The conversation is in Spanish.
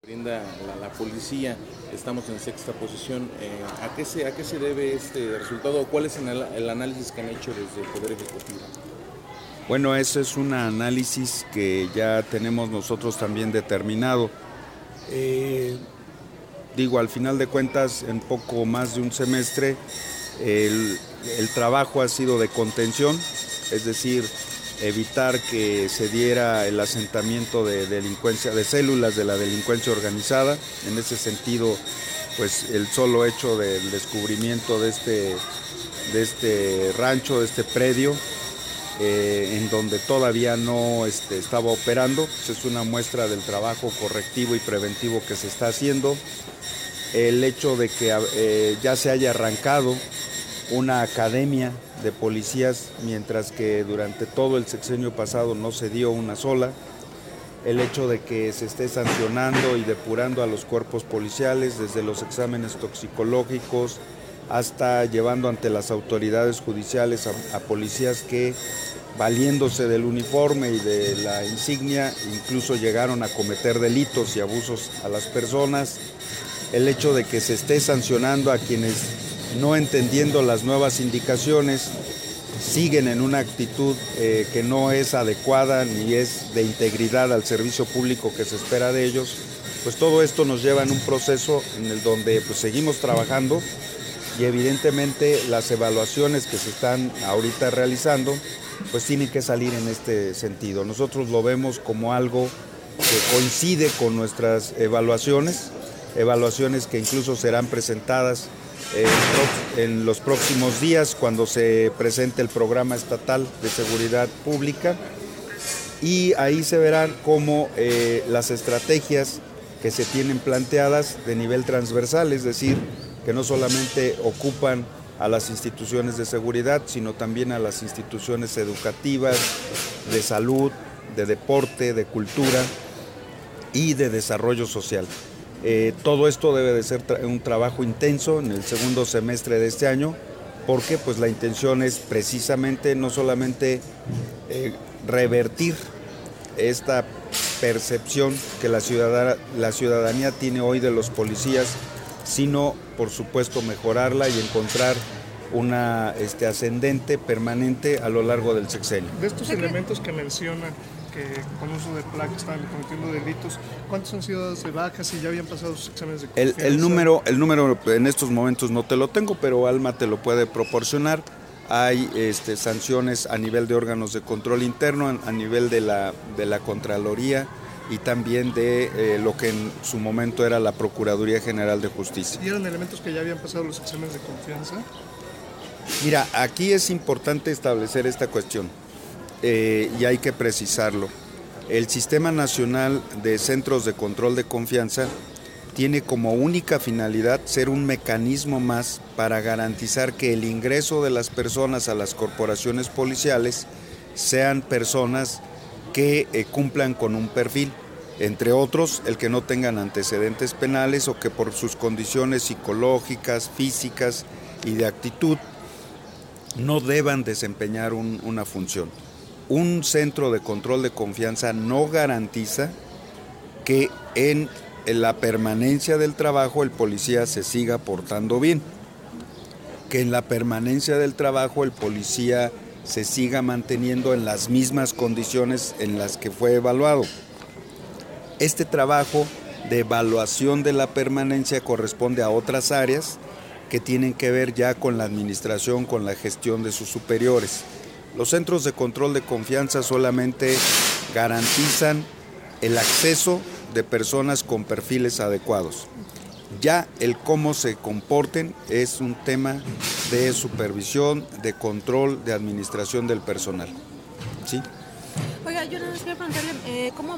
Brinda la policía, estamos en sexta posición. ¿A qué se debe este resultado o cuál es el análisis que han hecho desde el Poder Ejecutivo? Bueno, ese es un análisis que ya tenemos nosotros también determinado. Al final de cuentas, en poco más de un semestre, el trabajo ha sido de contención, es decir, evitar que se diera el asentamiento de delincuencia, de células de la delincuencia organizada. En ese sentido, pues el solo hecho del descubrimiento de este rancho, de este predio, en donde todavía no estaba operando, pues es una muestra del trabajo correctivo y preventivo que se está haciendo. El hecho de que ya se haya arrancado una academia de policías, mientras que durante todo el sexenio pasado no se dio una sola. El hecho de que se esté sancionando y depurando a los cuerpos policiales, desde los exámenes toxicológicos hasta llevando ante las autoridades judiciales a policías que, valiéndose del uniforme y de la insignia, incluso llegaron a cometer delitos y abusos a las personas. El hecho de que se esté sancionando a quienes, no entendiendo las nuevas indicaciones, siguen en una actitud que no es adecuada ni es de integridad al servicio público que se espera de ellos, pues todo esto nos lleva en un proceso en el donde pues seguimos trabajando y evidentemente las evaluaciones que se están ahorita realizando pues tienen que salir en este sentido. Nosotros lo vemos como algo que coincide con nuestras evaluaciones que incluso serán presentadas en los próximos días cuando se presente el programa estatal de seguridad pública, y ahí se verán cómo las estrategias que se tienen planteadas de nivel transversal, es decir, que no solamente ocupan a las instituciones de seguridad, sino también a las instituciones educativas, de salud, de deporte, de cultura y de desarrollo social. Todo esto debe de ser un trabajo intenso en el segundo semestre de este año, porque pues la intención es precisamente no solamente revertir esta percepción que la ciudadanía tiene hoy de los policías, sino por supuesto mejorarla y encontrar una ascendente permanente a lo largo del sexenio. De estos elementos que menciona, que con uso de placas estaban cometiendo delitos, ¿cuántos han sido de bajas y ya habían pasado sus exámenes de confianza? El número en estos momentos no te lo tengo, pero Alma te lo puede proporcionar. Hay sanciones a nivel de órganos de control interno, a nivel de la Contraloría y también de lo que en su momento era la Procuraduría General de Justicia. ¿Y eran elementos que ya habían pasado los exámenes de confianza? Mira, aquí es importante establecer esta cuestión y hay que precisarlo. El Sistema Nacional de Centros de Control de Confianza tiene como única finalidad ser un mecanismo más para garantizar que el ingreso de las personas a las corporaciones policiales sean personas que cumplan con un perfil, entre otros el que no tengan antecedentes penales o que por sus condiciones psicológicas, físicas y de actitud no deban desempeñar una función. Un centro de control de confianza no garantiza que en la permanencia del trabajo el policía se siga portando bien, que en la permanencia del trabajo el policía se siga manteniendo en las mismas condiciones en las que fue evaluado. Este trabajo de evaluación de la permanencia corresponde a otras áreas que tienen que ver ya con la administración, con la gestión de sus superiores. Los centros de control de confianza solamente garantizan el acceso de personas con perfiles adecuados. Ya el cómo se comporten es un tema de supervisión, de control, de administración del personal. ¿Sí? Oiga, yo nada más quería preguntarle cómo